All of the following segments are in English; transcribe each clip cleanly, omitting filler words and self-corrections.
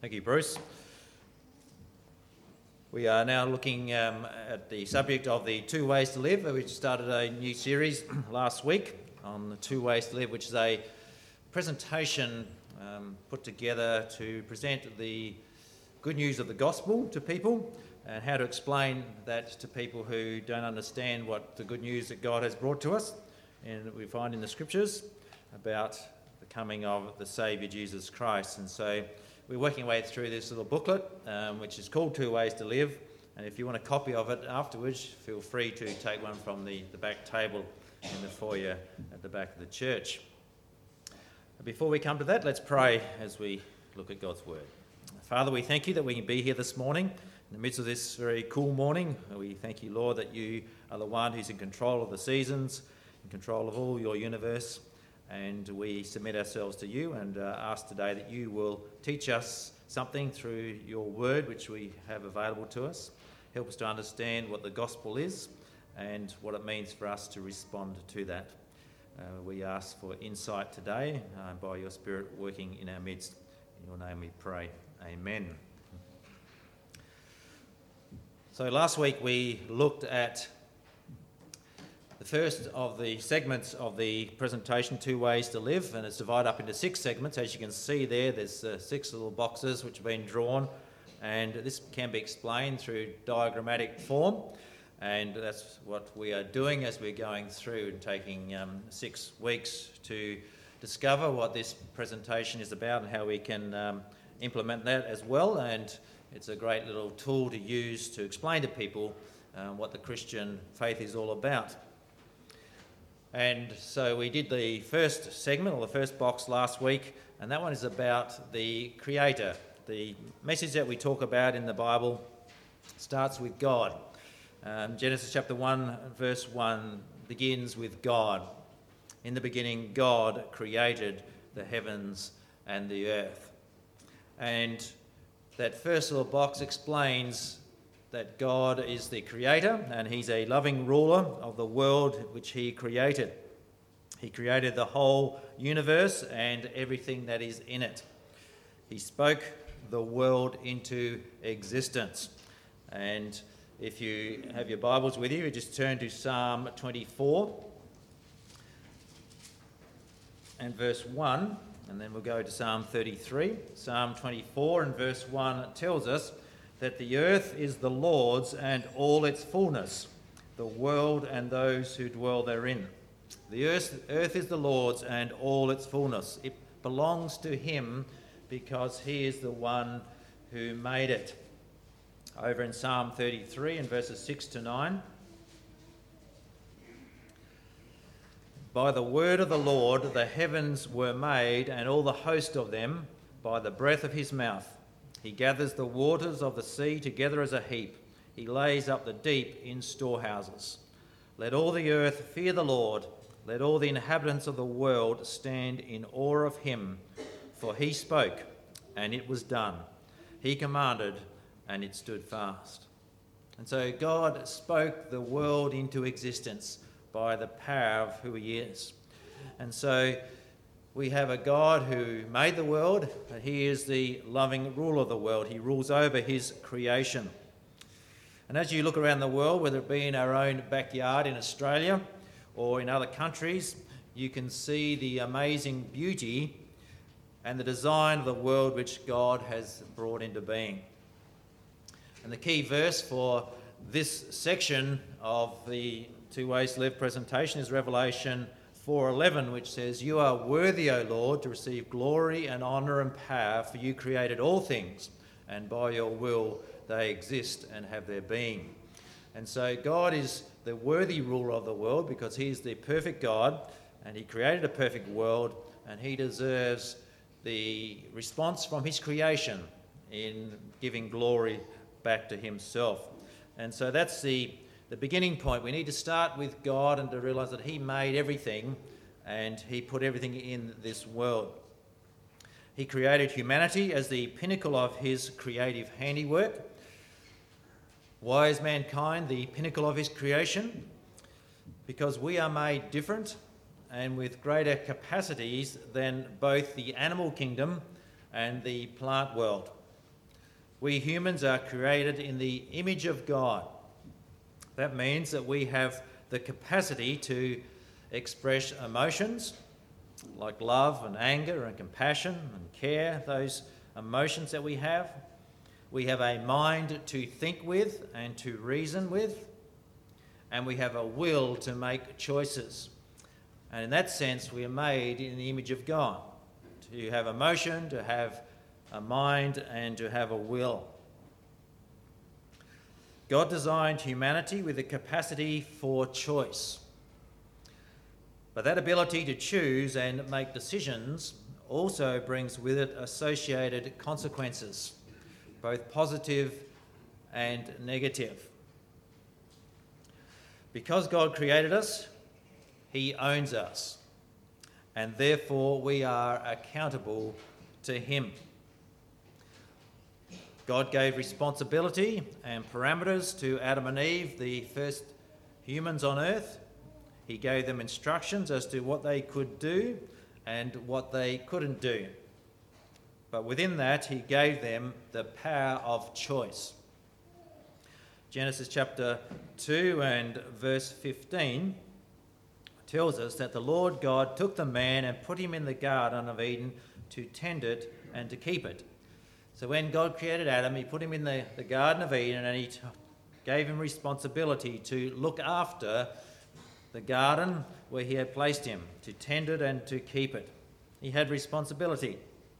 Thank you, Bruce. We are now looking at the subject of the Two Ways to Live. We started a new series last week on the Two Ways to Live, which is a presentation put together to present the good news of the gospel to people and how to explain that to people who don't understand what the good news that God has brought to us. And we find in the scriptures about the coming of the Saviour Jesus Christ. And so we're working our way through this little booklet, which is called Two Ways to Live. And if you want a copy of it afterwards, feel free to take one from the back table in the foyer at the back of the church. Before we come to that, let's pray as we look at God's Word. Father, we thank you that we can be here this morning in the midst of this very cool morning. We thank you, Lord, that you are the one who's in control of the seasons, in control of all your universe. And we submit ourselves to you and ask today that you will teach us something through your word, which we have available to us. Help us to understand what the gospel is and what it means for us to respond to that. We ask for insight today by your Spirit working in our midst. In your name we pray. Amen. So last week we looked at the first of the segments of the presentation, Two Ways to Live, and it's divided up into 6 segments. As you can see there's 6 little boxes which have been drawn, and this can be explained through diagrammatic form, and that's what we are doing as we're going through and taking 6 weeks to discover what this presentation is about and how we can implement that as well. And it's a great little tool to use to explain to people what the Christian faith is all about. And so we did the first segment, or the first box last week, and that one is about the Creator. The message that we talk about in the Bible starts with God. Genesis chapter 1, verse 1 begins with God. In the beginning, God created the heavens and the earth. And that first little box explains that God is the creator and he's a loving ruler of the world which he created. He created the whole universe and everything that is in it. He spoke the world into existence. And if you have your Bibles with you, just turn to Psalm 24 and verse 1, and then we'll go to Psalm 33. Psalm 24 and verse 1 tells us that the earth is the Lord's and all its fullness, the world and those who dwell therein. The earth is the Lord's and all its fullness. It belongs to him because he is the one who made it. Over in Psalm 33 and verses 6 to 9. By the word of the Lord the heavens were made, and all the host of them by the breath of his mouth. He gathers the waters of the sea together as a heap. He lays up the deep in storehouses. Let all the earth fear the Lord. Let all the inhabitants of the world stand in awe of him. For he spoke, and it was done. He commanded, and it stood fast. And so God spoke the world into existence by the power of who he is. And so we have a God who made the world, and he is the loving ruler of the world. He rules over his creation. And as you look around the world, whether it be in our own backyard in Australia or in other countries, you can see the amazing beauty and the design of the world which God has brought into being. And the key verse for this section of the Two Ways to Live presentation is Revelation 4:11, which says, "You are worthy, O Lord, to receive glory and honour and power, for you created all things, and by your will they exist and have their being." And so God is the worthy ruler of the world because he is the perfect God, and he created a perfect world, and he deserves the response from his creation in giving glory back to himself. And so that's the beginning point. We need to start with God and to realise that he made everything and he put everything in this world. He created humanity as the pinnacle of his creative handiwork. Why is mankind the pinnacle of his creation? Because we are made different and with greater capacities than both the animal kingdom and the plant world. We humans are created in the image of God. That means that we have the capacity to express emotions like love and anger and compassion and care, those emotions that we have. We have a mind to think with and to reason with, and we have a will to make choices. And in that sense, we are made in the image of God, to have emotion, to have a mind, and to have a will. God designed humanity with the capacity for choice. But that ability to choose and make decisions also brings with it associated consequences, both positive and negative. Because God created us, he owns us, and therefore we are accountable to him. God gave responsibility and parameters to Adam and Eve, the first humans on earth. He gave them instructions as to what they could do and what they couldn't do. But within that, he gave them the power of choice. Genesis chapter 2 and verse 15 tells us that the Lord God took the man and put him in the Garden of Eden to tend it and to keep it. So when God created Adam, he put him in the Garden of Eden, and he gave him responsibility to look after the garden where he had placed him, to tend it and to keep it. He had responsibility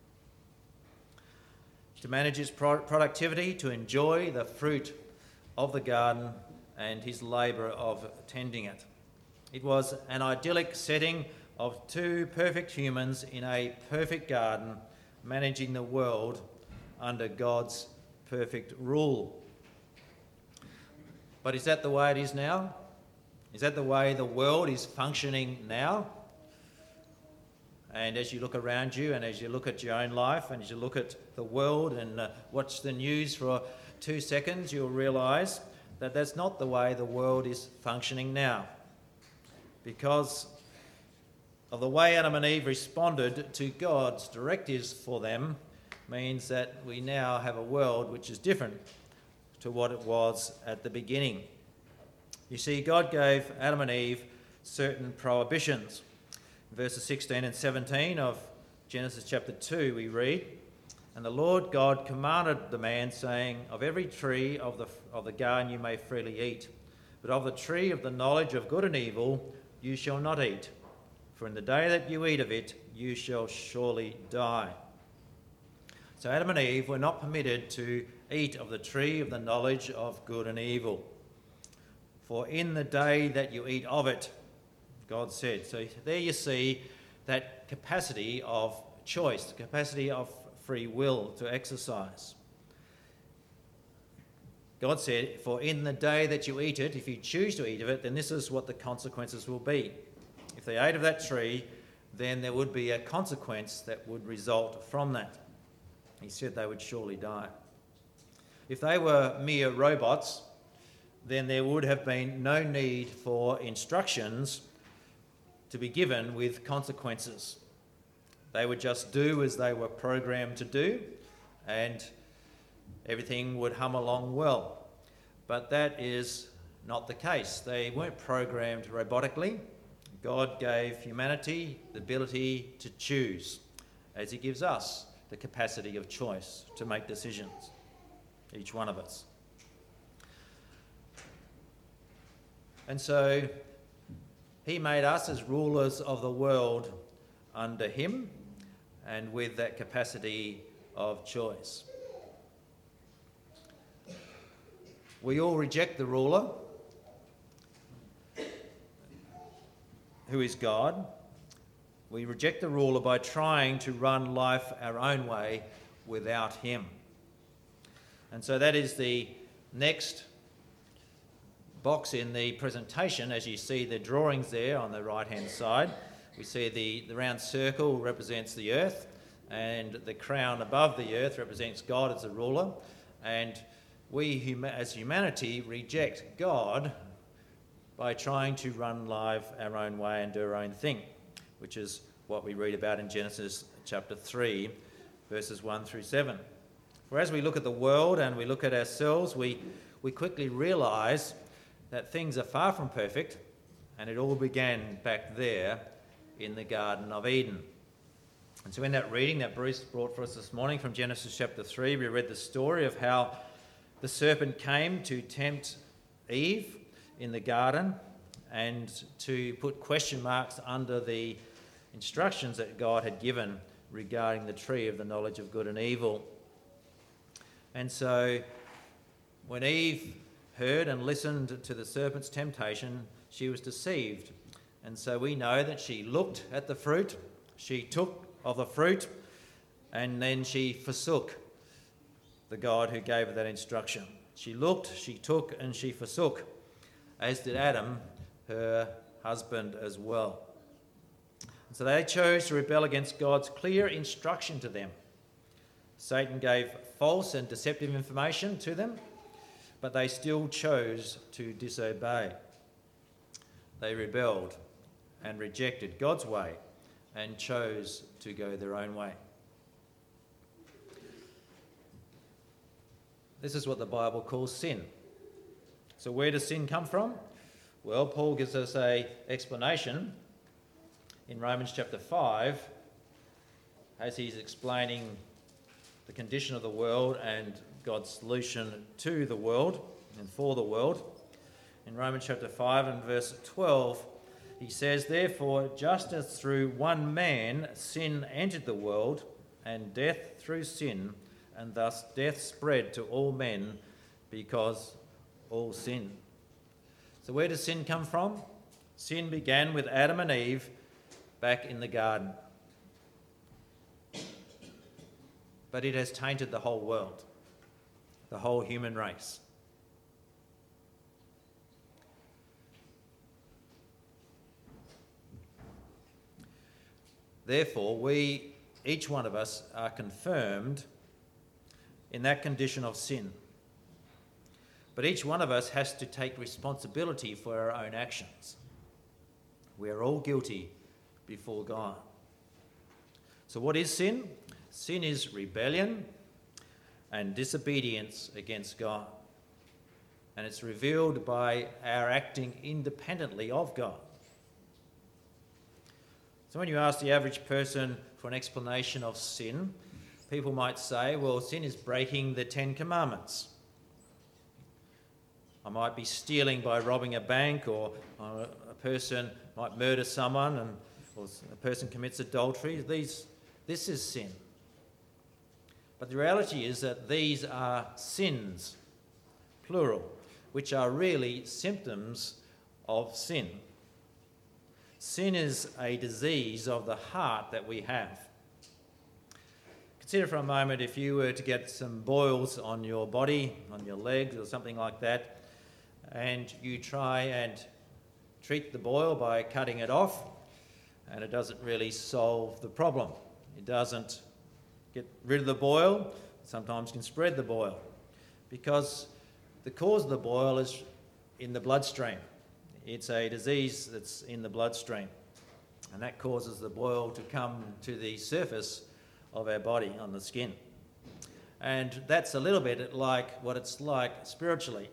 to manage its productivity, to enjoy the fruit of the garden and his labour of tending it. It was an idyllic setting of two perfect humans in a perfect garden, managing the world under God's perfect rule. But is that the way it is now? Is that the way the world is functioning now? And as you look around you, and as you look at your own life, and as you look at the world and watch the news for 2 seconds, you'll realise that that's not the way the world is functioning now. Because of the way Adam and Eve responded to God's directives for them means that we now have a world which is different to what it was at the beginning. You see, God gave Adam and Eve certain prohibitions. In verses 16 and 17 of Genesis chapter 2 we read, "And the Lord God commanded the man, saying, Of every tree of the garden you may freely eat, but of the tree of the knowledge of good and evil you shall not eat, for in the day that you eat of it you shall surely die." So Adam and Eve were not permitted to eat of the tree of the knowledge of good and evil. For in the day that you eat of it, God said. So there you see that capacity of choice, the capacity of free will to exercise. God said, for in the day that you eat it, if you choose to eat of it, then this is what the consequences will be. If they ate of that tree, then there would be a consequence that would result from that. He said they would surely die. If they were mere robots, then there would have been no need for instructions to be given with consequences. They would just do as they were programmed to do, and everything would hum along well. But that is not the case. They weren't programmed robotically. God gave humanity the ability to choose, as he gives us the capacity of choice to make decisions, each one of us. And so he made us as rulers of the world under him and with that capacity of choice. We all reject the ruler, who is God. We reject the ruler by trying to run life our own way without him. And so that is the next box in the presentation. As you see the drawings there on the right-hand side, we see the round circle represents the earth, and the crown above the earth represents God as the ruler. And we as humanity reject God by trying to run life our own way and do our own thing, which is what we read about in Genesis chapter 3, verses 1 through 7. For as we look at the world and we look at ourselves, we quickly realise that things are far from perfect, and it all began back there in the Garden of Eden. And so in that reading that Bruce brought for us this morning from Genesis chapter 3, we read the story of how the serpent came to tempt Eve in the garden and to put question marks under the instructions that God had given regarding the tree of the knowledge of good and evil. And so when Eve heard and listened to the serpent's temptation, she was deceived. And so we know that she looked at the fruit, she took of the fruit, and then she forsook the God who gave her that instruction. She looked, she took, and she forsook, as did Adam, her husband as well. And so they chose to rebel against God's clear instruction to them. Satan gave false and deceptive information to them, but they still chose to disobey. They rebelled and rejected God's way and chose to go their own way. This is what the Bible calls sin. So where does sin come from? Well, Paul gives us an explanation in Romans chapter 5 as he's explaining the condition of the world and God's solution to the world and for the world. In Romans chapter 5 and verse 12, he says, "Therefore, just as through one man sin entered the world, and death through sin, and thus death spread to all men because all sin." So where does sin come from? Sin began with Adam and Eve back in the garden. But it has tainted the whole world, the whole human race. Therefore, each one of us, are confirmed in that condition of sin. But each one of us has to take responsibility for our own actions. We are all guilty before God. So what is sin? Sin is rebellion and disobedience against God. And it's revealed by our acting independently of God. So when you ask the average person for an explanation of sin, people might say, well, sin is breaking the 10 Commandments. I might be stealing by robbing a bank, or a person might murder someone, or a person commits adultery. This is sin. But the reality is that these are sins, plural, which are really symptoms of sin. Sin is a disease of the heart that we have. Consider for a moment if you were to get some boils on your body, on your legs or something like that, and you try and treat the boil by cutting it off, and it doesn't really solve the problem. It doesn't get rid of the boil, sometimes can spread the boil, because the cause of the boil is in the bloodstream. It's a disease that's in the bloodstream, and that causes the boil to come to the surface of our body on the skin. And that's a little bit like what it's like spiritually.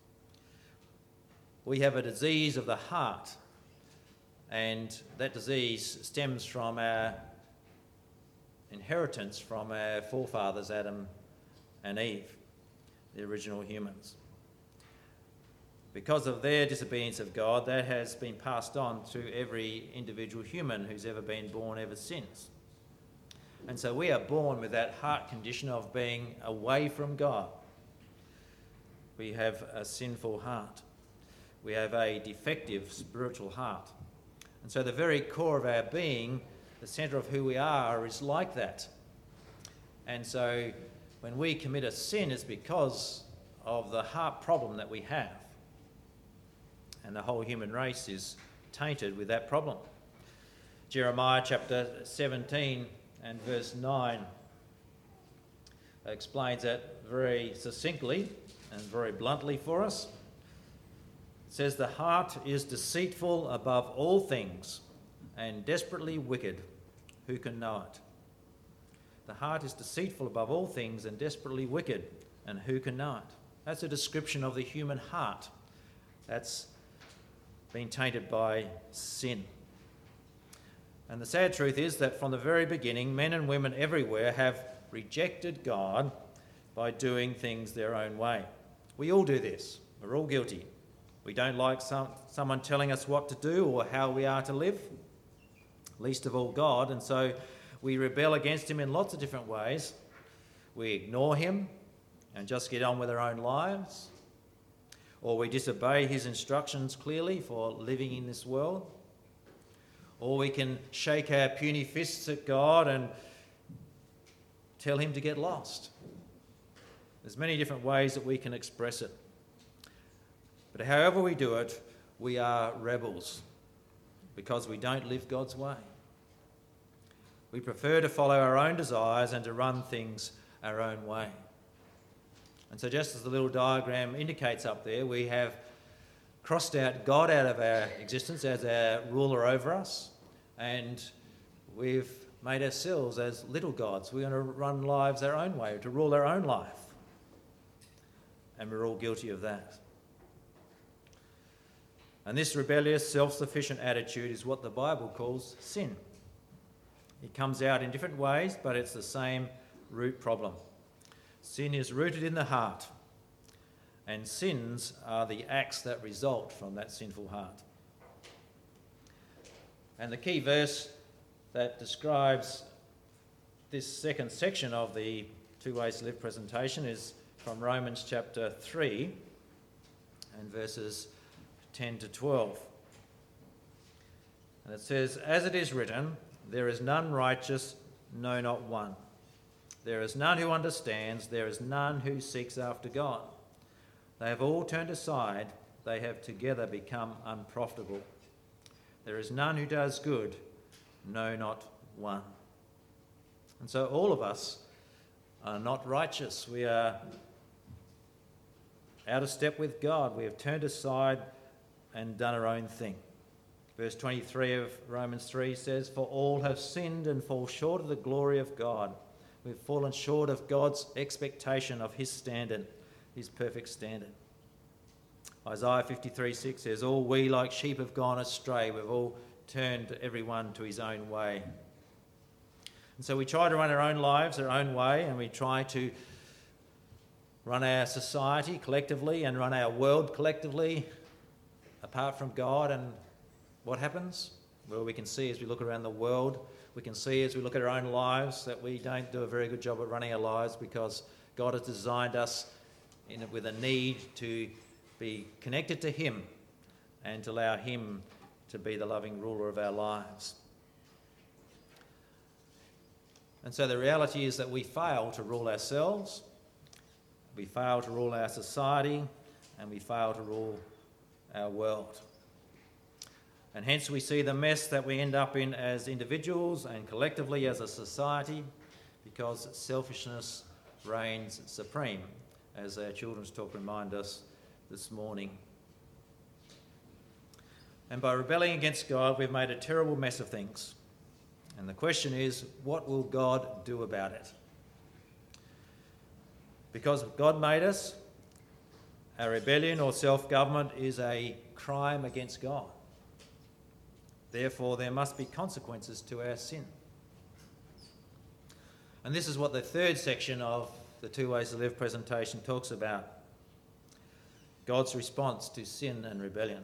We have a disease of the heart, and that disease stems from our inheritance from our forefathers Adam and Eve, the original humans. Because of their disobedience of God, that has been passed on to every individual human who's ever been born ever since. And so we are born with that heart condition of being away from God. We have a sinful heart. We have a defective spiritual heart. And so the very core of our being, the centre of who we are, is like that. And so when we commit a sin, it's because of the heart problem that we have. And the whole human race is tainted with that problem. Jeremiah chapter 17 and verse 9 explains that very succinctly and very bluntly for us. It says, "The heart is deceitful above all things and desperately wicked. Who can know it?" The heart is deceitful above all things and desperately wicked, and who can know it? That's a description of the human heart that's been tainted by sin. And the sad truth is that from the very beginning, men and women everywhere have rejected God by doing things their own way. We all do this. We're all guilty. We don't like someone telling us what to do or how we are to live, least of all God, and so we rebel against him in lots of different ways. We ignore him and just get on with our own lives, or we disobey his instructions clearly for living in this world, or we can shake our puny fists at God and tell him to get lost. There's many different ways that we can express it. But however we do it, we are rebels because we don't live God's way. We prefer to follow our own desires and to run things our own way. And so just as the little diagram indicates up there, we have crossed out God out of our existence as our ruler over us, and we've made ourselves as little gods. We're going to run lives our own way, to rule our own life. And we're all guilty of that. And this rebellious, self-sufficient attitude is what the Bible calls sin. It comes out in different ways, but it's the same root problem. Sin is rooted in the heart, and sins are the acts that result from that sinful heart. And the key verse that describes this second section of the Two Ways to Live presentation is from Romans chapter 3 and verses 10 to 12. And it says, "As it is written, there is none righteous, no, not one. There is none who understands, there is none who seeks after God. They have all turned aside, they have together become unprofitable. There is none who does good, no, not one." And so all of us are not righteous. We are out of step with God. We have turned aside and done our own thing. Verse 23 of Romans 3 says, "For all have sinned and fall short of the glory of God." We've fallen short of God's expectation of his standard, his perfect standard. Isaiah 53:6 says, "All we like sheep have gone astray. We've all turned everyone to his own way." And so we try to run our own lives our own way, and we try to run our society collectively and run our world collectively apart from God. And what happens? Well, we can see as we look around the world, we can see as we look at our own lives that we don't do a very good job at running our lives because God has designed us with a need to be connected to him and to allow him to be the loving ruler of our lives. And so the reality is that we fail to rule ourselves, we fail to rule our society, and we fail to rule our world. And hence we see the mess that we end up in as individuals and collectively as a society, because selfishness reigns supreme, as our children's talk reminded us this morning. And by rebelling against God, we've made a terrible mess of things. And the question is, what will God do about it? Because God made us, our rebellion or self-government is a crime against God. Therefore, there must be consequences to our sin. And this is what the third section of the Two Ways to Live presentation talks about. God's response to sin and rebellion.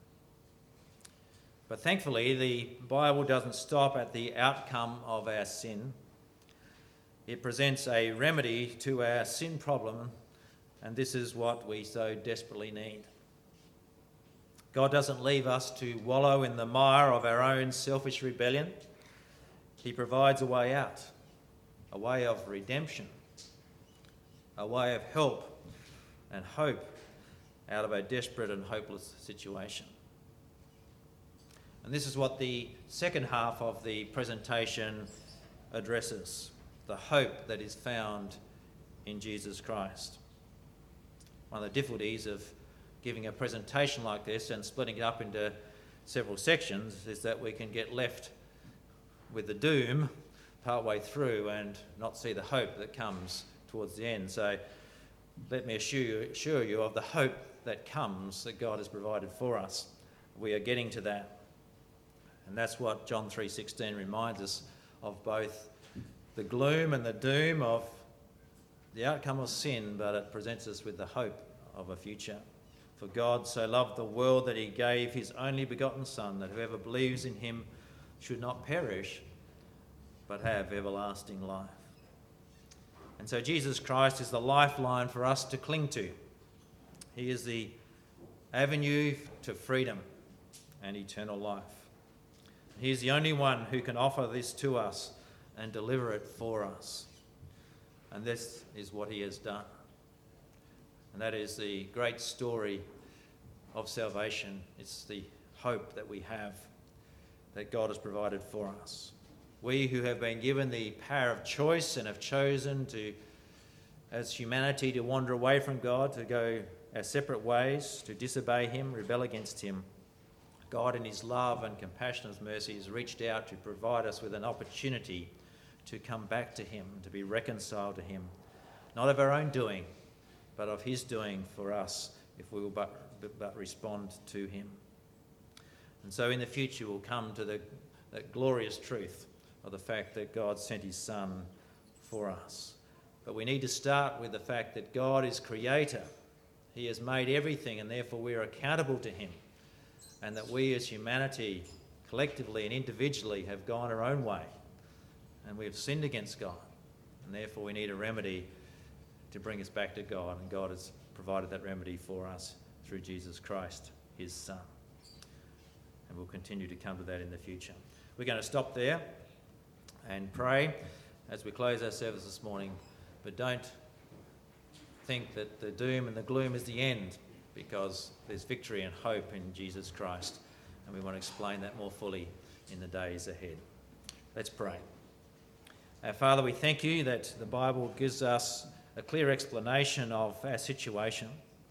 But thankfully, the Bible doesn't stop at the outcome of our sin. It presents a remedy to our sin problem, and this is what we so desperately need. God doesn't leave us to wallow in the mire of our own selfish rebellion. He provides a way out, a way of redemption, a way of help and hope out of a desperate and hopeless situation. And this is what the second half of the presentation addresses, the hope that is found in Jesus Christ. One of the difficulties of giving a presentation like this and splitting it up into several sections is that we can get left with the doom partway through and not see the hope that comes towards the end. So let me assure you of the hope that comes that God has provided for us. We are getting to that. And that's what John 3:16 reminds us of, both the gloom and the doom of the outcome of sin, but it presents us with the hope of a future. For God so loved the world that he gave his only begotten Son, that whoever believes in him should not perish, but have everlasting life. And so Jesus Christ is the lifeline for us to cling to. He is the avenue to freedom and eternal life. He is the only one who can offer this to us and deliver it for us. And this is what he has done. And that is the great story of salvation. It's the hope that we have, that God has provided for us. We who have been given the power of choice and have chosen to, as humanity, to wander away from God, to go our separate ways, to disobey him, rebel against him, God in his love and compassion and mercy has reached out to provide us with an opportunity to come back to him, to be reconciled to him, not of our own doing, but of his doing for us, if we will but respond to him. And so in the future we'll come to that glorious truth of the fact that God sent his Son for us. But we need to start with the fact that God is creator. He has made everything, and therefore we are accountable to him. And that we as humanity, collectively and individually, have gone our own way. And we have sinned against God. And therefore we need a remedy to bring us back to God. And God has provided that remedy for us through Jesus Christ, his Son. And we'll continue to come to that in the future. We're going to stop there and pray as we close our service this morning. But don't think that the doom and the gloom is the end, because there's victory and hope in Jesus Christ. And we want to explain that more fully in the days ahead. Let's pray. Our Father, we thank you that the Bible gives us a clear explanation of our situation.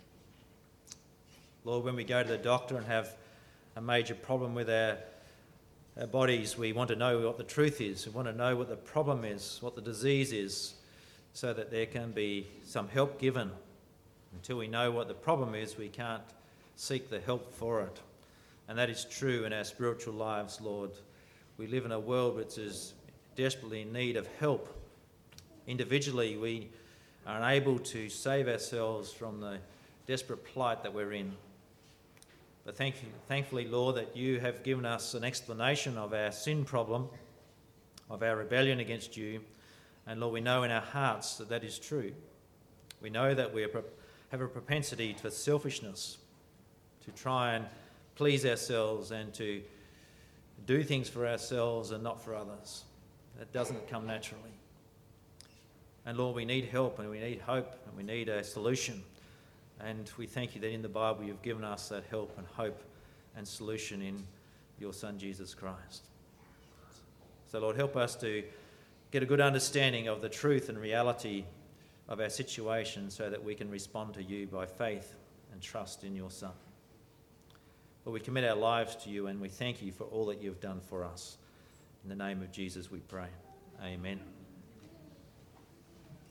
Lord, when we go to the doctor and have a major problem with our bodies, we want to know what the truth is. We want to know what the problem is, what the disease is, so that there can be some help given. Until we know what the problem is, we can't seek the help for it. And that is true in our spiritual lives, Lord. We live in a world which is desperately in need of help. Individually, we are unable to save ourselves from the desperate plight that we're in. But thankfully, Lord, that you have given us an explanation of our sin problem, of our rebellion against you. And Lord, we know in our hearts that that is true. We know that we have a propensity for selfishness, to try and please ourselves and to do things for ourselves and not for others. That doesn't come naturally. And Lord, we need help and we need hope and we need a solution. And we thank you that in the Bible you've given us that help and hope and solution in your Son, Jesus Christ. So Lord, help us to get a good understanding of the truth and reality of our situation so that we can respond to you by faith and trust in your Son. Lord, we commit our lives to you and we thank you for all that you've done for us. In the name of Jesus we pray. Amen.